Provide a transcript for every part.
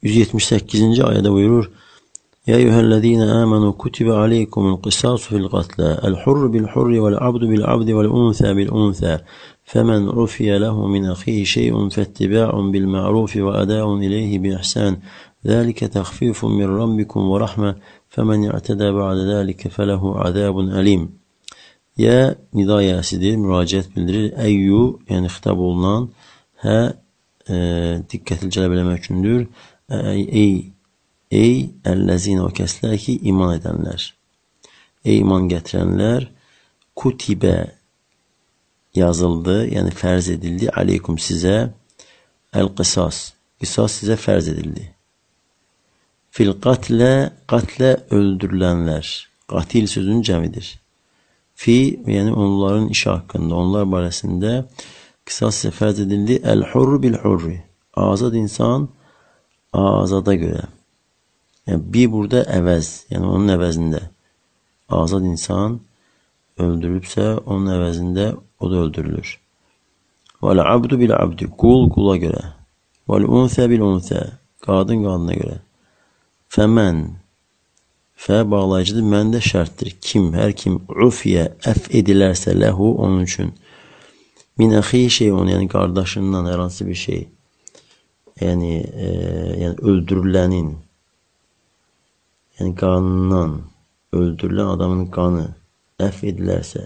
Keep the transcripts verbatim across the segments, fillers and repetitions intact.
yüz yetmiş səkkizinci ayədə buyurur: Ya eyyuhellezine amenu kutibe aleykumul qisasu fil qatla el-hurru bil-hurri vel-abdu bil-abdi vel-unsa bil-unsa femen ufiye lehu min akhihi şey'un fettiba'un bil-ma'rufi ve ada'un ileyhi bi-ihsan zalike takhfifun min rabbikum ve rahme femen i'teda ba'de zalike felehu azabun alim. Ya nida yəsidir, müraciət bildirir. Əyyu, yəni xitab olunan, hə e, diqqətli cəlb eləmək üçündür. Ey Ey əlləzinə o kəslər ki, iman edənlər. Ey iman gətirənlər, kutibə yazıldı, yəni fərz edildi, aleykum sizə, əl-qisas, qisas sizə fərz edildi. Fil qatlə, qatlə öldürülənlər, qatil sözünün cəmidir. Fi, yəni onların işi haqqında, onlar barəsində qisas sizə fərz edildi, əl-hurru bil-hurri, azad insan, azada görə. Yəni, bir burada əvəz, yəni onun əvəzində azad insan öldürülübsə, onun əvəzində o da öldürülür. Vəl-abdu bil-abdi, qul qula görə. Vəl-unsə bil-unsə, qadın qadına görə. Fəmən, fə bağlayıcıdır, mən də şərtdir. Kim, hər kim ufiyə, əf edilərsə ləhu, onun üçün. Min əxi şeyun, yəni qardaşından hər hansı bir şey, yəni, e, yəni öldürülənin, yəni qanından öldürülən adamın qanı əf edilərsə,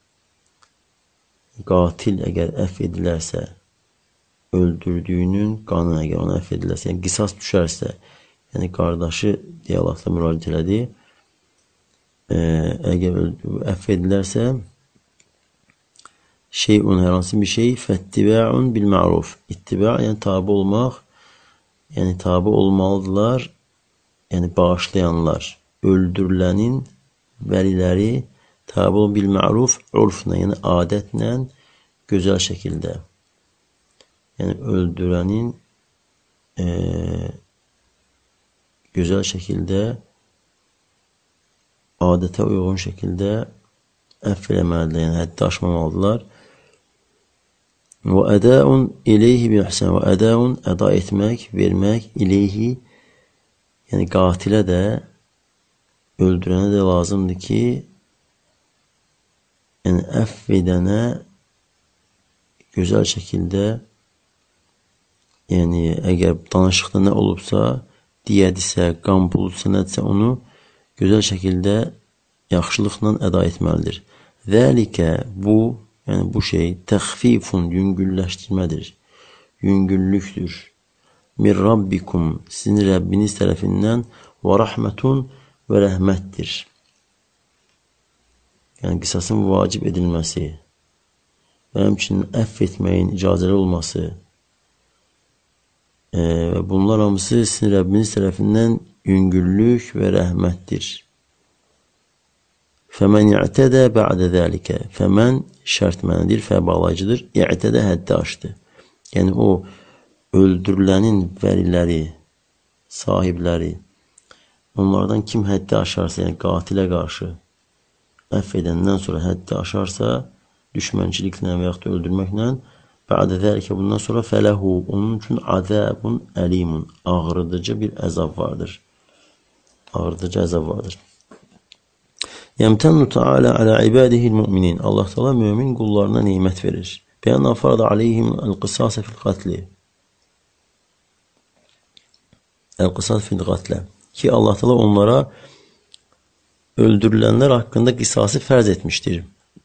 qatil əgər əf edilərsə, öldürdüyünün qanı əgər ona əf edilərsə, yəni qisas düşərsə, yəni qardaşı diyalaqla müraciət elədi, e, əgər əf edilərsə, şeyun hər hansı bir şey, fəttiba'un bil-ma'ruf, ittiba, yəni tabi olmaq, yəni tabi olmalıdırlar, yəni bağışlayanlar, öldürülənin vəliləri tabi bil-ma'ruf, urfla, yəni adətlə, gözəl şəkildə. Yəni öldürənin e, gözəl şəkildə, adətə uyğun şəkildə əff eləməlidirlər, yəni həddi aşmamalıdırlar. Və ədəun ileyhi bi-ihsan, və ədəun əda etmək, vermək, ileyhi, yəni qatilə də, öldürənə də lazımdır ki, yəni əff edənə gözəl şəkildə, yəni əgər danışıqda nə olubsa, diyədirsə, qan buludsa, nədirsə, onu gözəl şəkildə yaxşılıqla əda etməlidir. Zəlikə, bu, yəni bu şey, təxfifun, yüngülləşdirmədir, yüngüllükdür. Min rabbikum, sizin Rəbbiniz tərəfindən, və rəhmətun və rəhmətdir. Yəni qisasın vacib edilməsi və həmçinin əff etməyin icazəli olması e, və bunlar hamısı sizin Rəbbiniz tərəfindən yüngüllük və rəhmətdir. Fəmən i'tədə bə'də zəlikə, fəmən şərt mənidir, fə bağlayıcıdır, i'tədə həddi aşdı. Yəni o öldürülənin vəliləri, sahibləri, onlardan kim həddi aşarsa, yəni qatilə qarşı əff edəndən sonra həddi aşarsa, düşmənçiliklə və yaxud da öldürməklə, bə'də zəlikə bundan sonra fələhu, onun üçün azəbun əlimun, ağrıdıcı bir əzab vardır. Ağrıdıcı əzab vardır. Yəmtənnu Teala alə ibadihil müminin, Allah Teala mümin qullarına neymət verir. Bəyən afarada aleyhim əl-qisasa fil qatli. Əl-qisas fil qatlə. Ki Allah Teala onlara öldürülənlər haqqında qisası fərz etmişdir.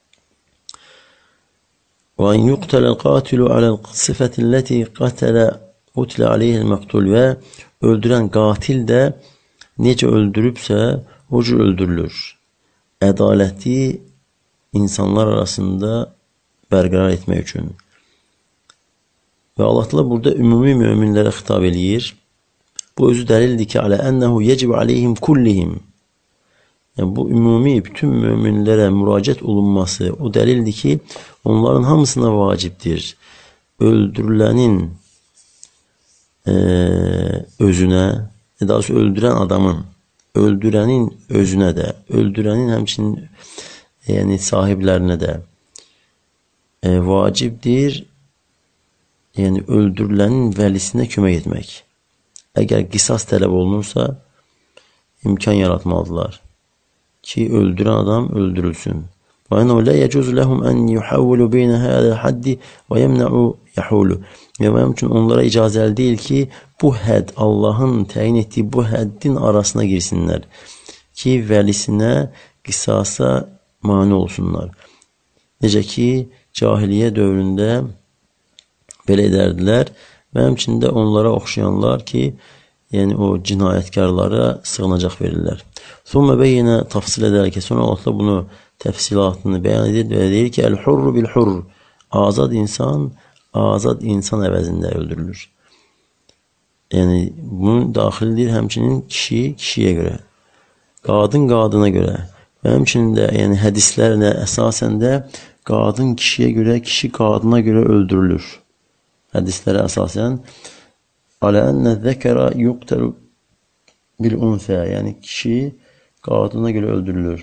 Və in yuqtələl qatilu aləl sifətilləti qatələ utilə aleyhil məqtul və öldürən qatil də necə öldürübsə, o cür öldürülür. Ədaləti insanlar arasında bərqərar etmək üçün. Və Allah Teala burada ümumi möminlərə xitab eləyir. Bu özü dəlildir ki, alə ənəhu yecib aleyhim kullihim. Yəni, bu ümumi bütün möminlərə müraciət olunması o dəlildir ki, onların hamısına vacibdir. Öldürülənin e, özünə, daha doğrusu öldürən adamın, öldürənin özünə də, öldürənin həmçinin yəni sahiblərinə də e, vacibdir, yəni öldürülənin vəlisinə kömək etmək. əgər qisas tələb olunursa, imkan yaratmalıdırlar ki, öldürən adam öldürülsün. Və ənəhu lə yəcuz ləhum ən yuhavvulu beynə hədə haddi və yəmnəu yəhulu. Və mənim üçün onlara icazəli deyil ki, bu hədd, Allahın təyin etdiyi bu həddin arasına girsinlər ki, vəlisinə, qisasa mani olsunlar. Necə ki, cahiliyyə dövründə belə edərdilər və həmçində onlara oxşayanlar ki, yəni o cinayətkarlara sığınacaq verirlər. Sonra bəyinə tafsil edər ki, sonra Allah bunu təfsilatını bəyan edir və deyir ki, əl-hurru bil-hurr, azad insan, azad insan əvəzində öldürülür. Yəni, bunun daxildir həmçinin kişi kişiyə görə, qadın qadına görə və həmçinin də yəni, hədislərlə əsasən də qadın kişiyə görə, kişi qadına görə öldürülür. Hədislərə əsasən alə ənə zəkərə yuqtəlu bil-unsə, yəni kişi qadına görə öldürülür.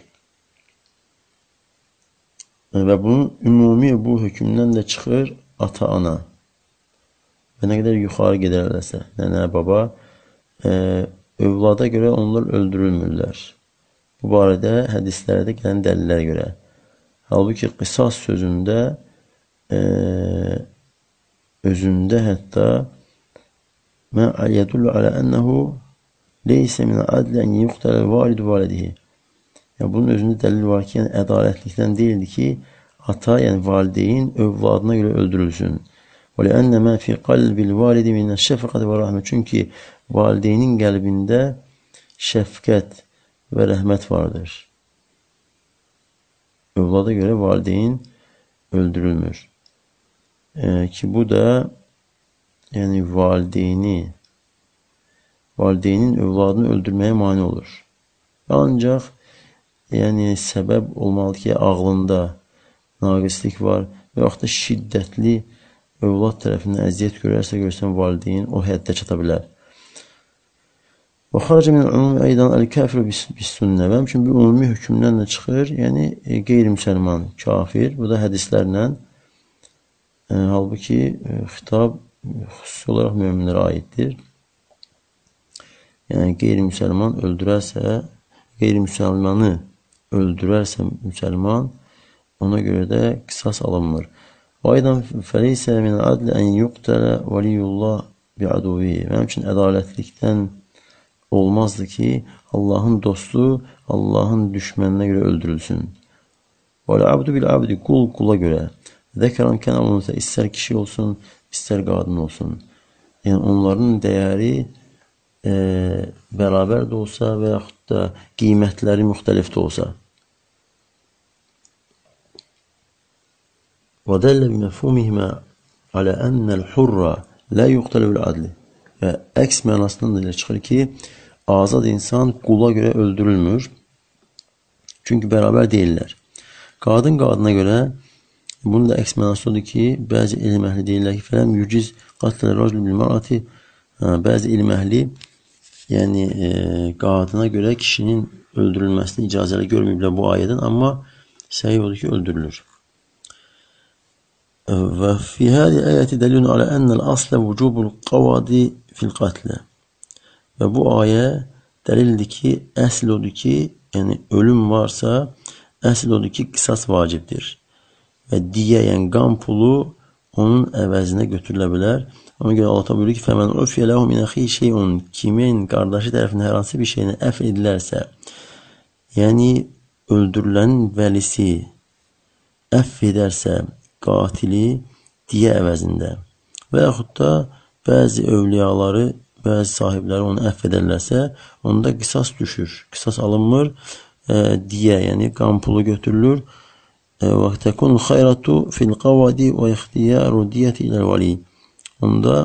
Və bunun ümumi bu hökmdən də çıxır ata-ana. Və nə qədər yuxarı gedərlərsə, nənə, baba, e, övlada görə onlar öldürülmürlər. Bu barədə hədislərdə gələn dəlillərə görə. Halbuki qisas sözündə e, özündə hətta mə yədullu alə ənəhu leysə minə adlə ən yuqtələ validu validihi. Yəni, bunun özündə dəlil var ki, yəni, ədalətlikdən deyildi ki, ata, yəni valideyn övladına görə öldürülsün. Və ləənnə mə fi qalbil validi minə şəfəqət və rəhmət. Çünki valideynin qəlbində şəfqət və rəhmət vardır. Övlada görə valideyn öldürülmür. E, ki bu da yəni valideyni valideynin övladını öldürməyə mani olur. Ancaq yəni səbəb olmalı ki, ağlında naqislik var və yaxud da şiddətli övlad tərəfindən əziyyət görərsə görsən valideyn o həddə çata bilər. Və xaricə min ümumi əydan əl-kəfir bis-sünnə. Mənim üçün bir ümumi hökmdən də çıxır, yəni e, qeyri-müsəlman, kafir. Bu da hədislərlə e, halbuki e, xitab xüsusi olaraq möminlərə aiddir. Yəni qeyri-müsəlman öldürərsə, qeyri-müsəlmanı öldürərsə müsəlman, ona görə də qisas alınmır. Və aydan fəleysə min adli ən yuqtələ veliyullah bi'aduvi. Mənim üçün ədalətlikdən olmazdı ki, Allahın dostu Allahın düşməninə görə öldürülsün. Və lə-abdu bil-abdi, qul qula görə. Zəkəran kən olunsa, istər kişi olsun, istər qadın olsun. Yəni onların dəyəri e, bərabər də olsa və yaxud da qiymətləri müxtəlif də olsa. Və dəllə biməfhumihimə alə ənəl hurra lə yuqtələ bil-adli. Və əks mənasından da çıxır ki, azad insan qula görə öldürülmür. Çünki bərabər deyirlər. Qadın qadına görə, bunun da əks mənası odur ki, bəzi elm əhli deyirlər ki, fələm yüciz qatlə racul bil-marati. Bəzi elm əhli, yəni e, qadına görə kişinin öldürülməsini icazəli görməyiblər bu ayədən, amma səhih odur ki, öldürülür. Və fi hədi ayəti dəlilun alə ənəl aslə vücubul qavadi fil qatlə. Və bu ayə dəlildir ki, əsl odur ki, yəni ölüm varsa, əsl odur ki, qisas vacibdir. Və diyə, yəni qan pulu onun əvəzinə götürülə bilər. Ona görə Allah buyurur ki, fəmən ufiyə ləhu min əxi şeyun, kimin qardaşı tərəfindən hər hansı bir şeyini əf edilərsə, yəni öldürülənin vəlisi əff edərsə qatili diyə əvəzində və yaxud da bəzi övliyaları, bəzi sahibləri onu əff edərlərsə, onda qisas düşür. Qisas alınmır, e, diyə, yəni qan pulu götürülür. Və təkun xayratu fil qavadi və ixtiyaru diyyəti iləl vali. Onda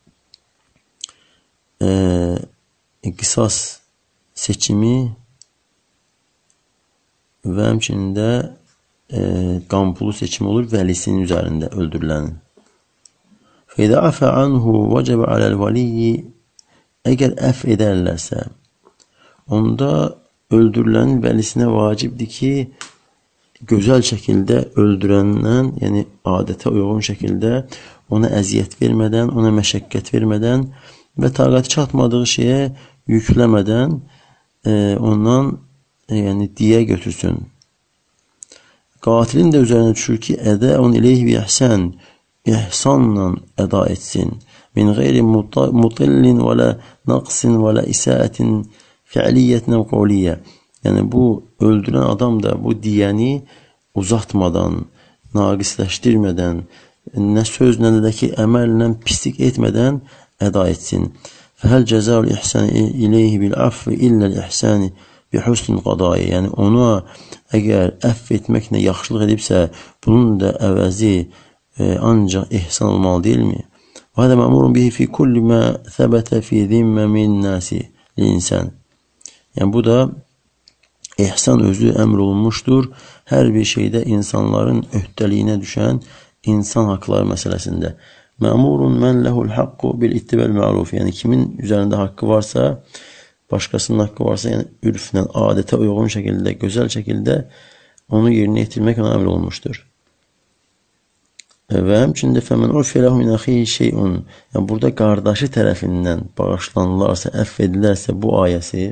e, qisas seçimi və həmçinin də e, qan pulu seçimi olur vəlisinin üzərində öldürülənin. Fəidə əfə anhu vəcəbə aləl valiyyi. Əgər əf edərlərsə, onda öldürülənin vəlisinə vacibdir ki, gözəl şəkildə öldürəndən, yəni adətə uyğun şəkildə ona əziyyət vermədən, ona məşəqqət vermədən və taqəti çatmadığı şeyə yükləmədən e, ondan e, yəni diyə götürsün. Qatilin də üzərinə düşür ki, ədəun ileyhi bi ihsan, ihsanla əda etsin. Min qeyri mutillin və la naqsin və la isaatin fi'liyyətin və qavliyyə. Yəni bu öldürən adam da bu diyəni uzatmadan, naqisləşdirmədən, nə sözlə nə də ki əməllə pislik etmədən əda etsin. Fəhəl cəzaul ihsan ileyhi bil afvi illəl ihsani bi husnil qadai. Yəni ona əgər əff etməklə yaxşılıq edibsə, bunun da əvəzi e, ancaq ihsan olmalı deyilmi? Və hədə məmurun bihi fi kulli mə thəbətə fi zimmə min nasi l'insən. Yəni bu da ihsan özü əmr olunmuşdur. Hər bir şeydə insanların öhdəliyinə düşən insan haqları məsələsində. Məmurun mən ləhul haqqu bil ittibəl ma'ruf. Yəni kimin üzərində haqqı varsa, başqasının haqqı varsa, yəni ürflə, adətə uyğun şəkildə, gözəl şəkildə onu yerinə yetirmək ona əmr olunmuşdur. Və həmçində fəmən urfiyə ləhu min əxihi şeyun. Yəni burada qardaşı tərəfindən bağışlanılarsa, əff edilərsə bu ayəsi,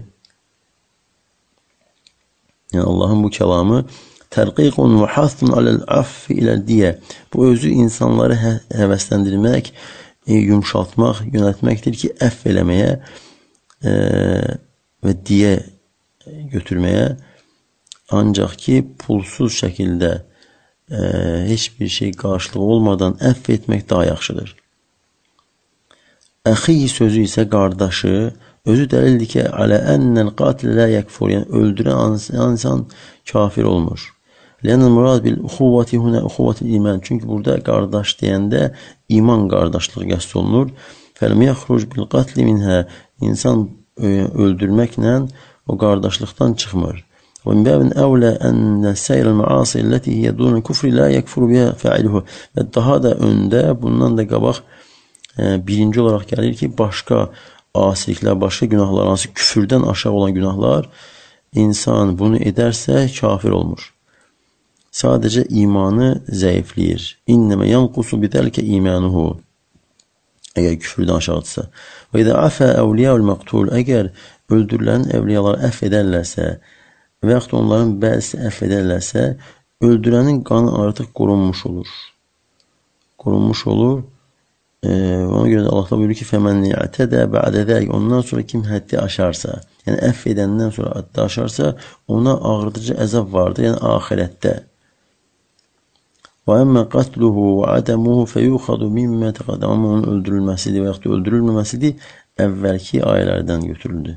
yəni Allahın bu kəlamı tərqiqun və hathun aləl affi iləl diyə. Bu özü insanları hə həvəsləndirmək, e, yumşaltmaq, yönəltməkdir ki, əff eləməyə e, və diyə götürməyə, ancaq ki, pulsuz şəkildə e, heç bir şey qarşılığı olmadan əff etmək daha yaxşıdır. Əxi sözü isə qardaşı, özü dəlildir ki, alə ennəl qatil lə yəkfur, yəni öldürən insan kafir olmur. Lənəl murad bil uxuvvati huna uxuvvatil iman. Çünki burada qardaş deyəndə iman qardaşlığı qəsd olunur. Fələm yəxruc bil qatli minhə. İnsan öldürməklə o qardaşlıqdan çıxmır. Və min bəbin əvlə ennə səyrəl məasi illəti hiyə dunul küfri lə yəkfuru biyə fəiluhu. Və daha da öndə, bundan da qabaq e, birinci olaraq gəlir ki, başqa asiliklər, başqa günahlar, hansı küfürdən aşağı olan günahlar, insan bunu edərsə kafir olmur. Sadəcə imanı zəifləyir. İnnəmə yanqusu bidəlkə imanuhu. Əgər küfürdən aşağıdırsa. Və idə afə əvliyəul məqtul. Əgər öldürülən əvliyaları əff edərlərsə və yaxud onların bəzisi əff edərlərsə, öldürənin qanı artıq qorunmuş olur. Qorunmuş olur. E, ona görə də Allah buyurur ki, fəmən ni'tədə bə'də zəlik. Ondan sonra kim həddi aşarsa, yəni əff edəndən sonra həddi aşarsa, ona ağrıdıcı əzab vardır, yəni axirətdə. Və əmmə qatluhu və ədəmuhu fəyuxadu mimmə təqaddəm. Amma onun öldürülməsidir və yaxud öldürülməməsidir, əvvəlki ayələrdən götürüldü.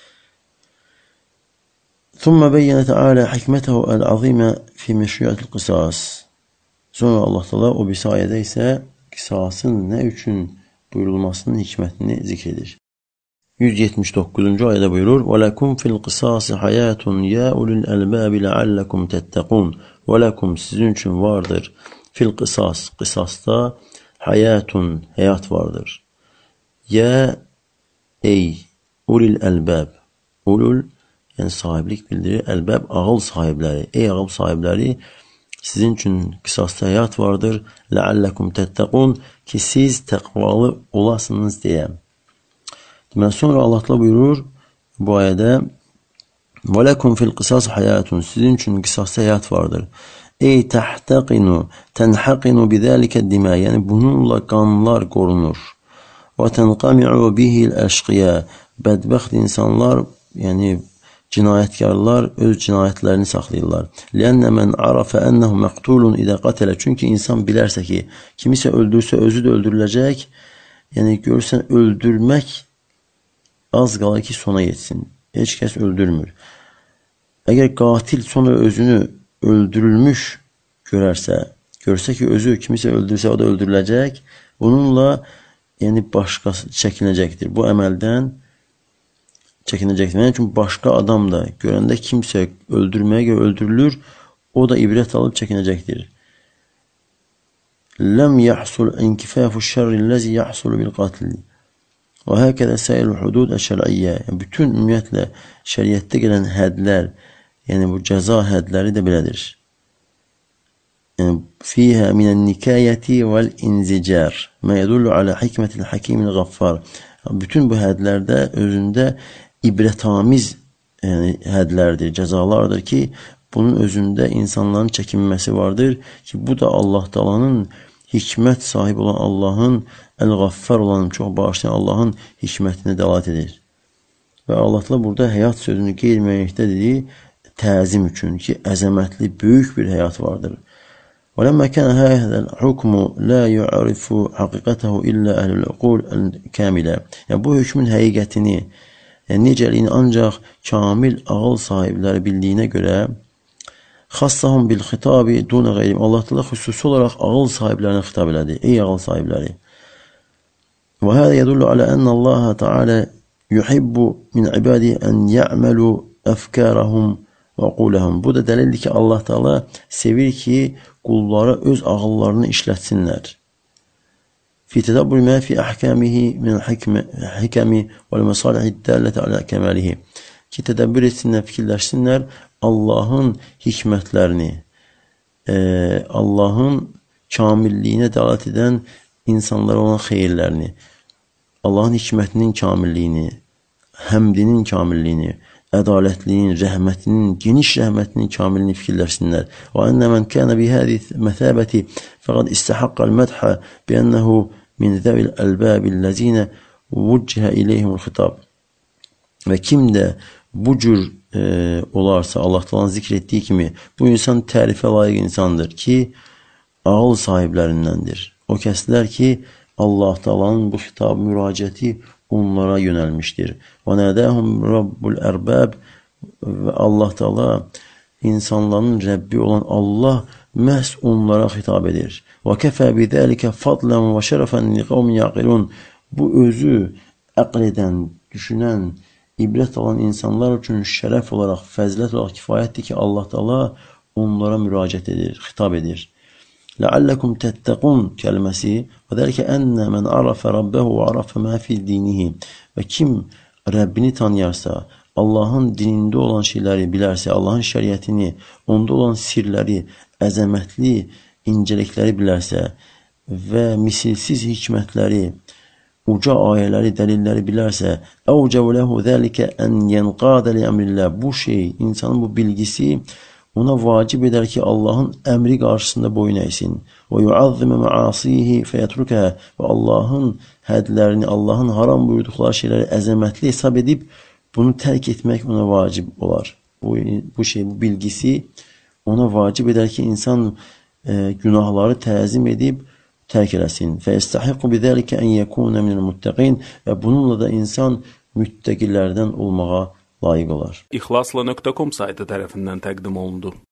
Thumma beyyənə təalə hikmətəhu əl-azimə fi məşruiyyətil qisas. Sonra Allah Teala o birisi ayədə isə qisasın nə üçün buyurulmasının hikmətini zikr edir. yüz yetmiş doqquzuncu ayədə buyurur: "Və lakum fil qisasi hayatun ya ulul albab la'allakum tattaqun." Və lakum sizin üçün vardır fil qisas, qisasda hayatun, həyat vardır. Ya ey ulul albab. Ulul yəni sahiblik bildirir, albab ağıl sahibləri. Ey ağıl sahibləri, sizin üçün qisasda həyat vardır. La'allakum tattaqun, ki siz təqvalı olasınız deyə. Deməli, sonra Allah Teala buyurur bu ayədə: "Və lakum fil qisas hayatun." Sizin üçün qisasda həyat vardır. Ey tahtaqinu, tenhaqinu bizalika dima, yəni bununla qanlar qorunur. Və tenqami'u bihi al-ashqiya, bədbəxt insanlar, yəni cinayətkarlar öz cinayətlərini saxlayırlar. Lianna man arafa annahu maqtulun iza qatala, çünki insan bilərsə ki, kimisə öldürsə özü də öldürüləcək. Yəni görürsən öldürmək az qalır ki sona yetsin. Heç kəs öldürmür. Əgər qatil sonra özünü öldürülmüş görərsə, görsə ki özü kimisə öldürsə o da öldürüləcək, bununla yəni başqası çəkinəcəkdir. Bu əməldən çəkinəcəkdir. Yəni çünki başqa adam da görəndə kimsə öldürməyə görə öldürülür, o da ibrət alıb çəkinəcəkdir. Ləm yahsul inkifafu şerri'llezî yahsulu bil qatl. Və həkədə səyirul hudud əş-şər'iyyə. Bütün ümumiyyətlə şəriətdə gələn hədlər, yəni bu cəza hədləri də belədir. Yəni fiyhə minən nikayəti vəl inzicar. Mə yədullu alə hikmətil hakimil qaffar. Bütün bu hədlərdə özündə ibrətamiz yəni, hədlərdir, cəzalardır ki, bunun özündə insanların çəkinməsi vardır ki, bu da Allah Taala'nın hikmət sahibi olan Allahın, Əl-Qaffar olan, çox bağışlayan Allahın hikmətinə dəlalət edir. Və Allah Taala burada həyat sözünü qeyd-məyəkdə dediyi təzim üçün ki, əzəmətli, böyük bir həyat vardır. وَلَمَّا كَانَ هَذَا الْحُكْمُ لَا يُعْرِفُ حَقِقَتَهُ إِلَّا أَهْلُ الْعُقُولِ الْكَامِلَةِ Yəni, bu hökmün həqiqətini, yəni necəliyini ancaq kamil ağıl sahibləri bildiyinə görə xassahum bil xitabi duna qeyrim. Allah Taala xüsusi olaraq ağıl sahiblərinə xitab elədi. Ey ağıl sahibləri. Və hada yedullu ala enne Allah Taala yuhibbu min ibadihi an ya'malu afkarahum və aqulahum. Bu da dəlildir ki, Allah Taala sevir ki, qulları öz ağıllarını işlətsinlər. Fi tadabbur ma fi ahkamihi min hikmi və masalih dallati ala kamalihi. Ki tədəbbür etsinlər, fikirləşsinlər Allahın hikmətlərini, e, Allahın kamilliyinə dəlalət edən insanlara olan xeyirlərini, Allahın hikmətinin kamilliyini, həmdinin kamilliyini, ədalətliyinin, rəhmətinin, geniş rəhmətinin kamilini fikirləşsinlər. Və ennə mən kənə bihədi məsəbəti fəqad istəhəqqəl mədhə biənnəhu min zəvil əlbəbilləzinə vüccəhə iləyhimul xitab. Və kim də bu cür e, olarsa, Allah Taala'nın zikr etdiyi kimi, bu insan tərifə layiq insandır ki, ağıl sahiblərindəndir. O kəslər ki, Allah Taala'nın bu xitab müraciəti onlara yönəlmişdir. Və nədəhum Rabbul Ərbab və Allah Taala insanların Rəbbi olan Allah məhz onlara xitab edir. Və kəfə bidəlikə fadlan və şərəfən liqavmin yaqilun. Bu özü əql edən, düşünən, ibrət alan insanlar üçün şərəf olaraq, fəzilət olaraq kifayətdir ki, Allah Taala onlara müraciət edir, xitab edir. لَعَلَّكُمْ تَتَّقُونَ kəlməsi və dəlikə ənnə mən arafə Rabbəhu və arafə mə fi dinihi və kim Rəbbini tanıyarsa, Allahın dinində olan şeyləri bilərsə, Allahın şəriətini, onda olan sirləri, əzəmətli incəlikləri bilərsə və misilsiz hikmətləri, uca ayələri, dəlilləri bilərsə, əvcəvə ləhu zəlikə ən yənqadə li əmrillah. Bu şey, insanın bu bilgisi ona vacib edər ki, Allahın əmri qarşısında boyun əysin. Və yu'azzimə məasihi fəyətrukə və Allahın hədlərini, Allahın haram buyurduqları şeyləri əzəmətli hesab edib, bunu tərk etmək ona vacib olar. Bu, bu şey, bu bilgisi ona vacib edər ki, insan e, günahları təzim edib, tərk eləsin. Fəyəstəhiqqu bidəlikə ən yəkuna minəl muttəqin və bununla da insan müttəqilərdən olmağa layiq olar. İxlasla nöqtə com saytı tərəfindən təqdim olundu.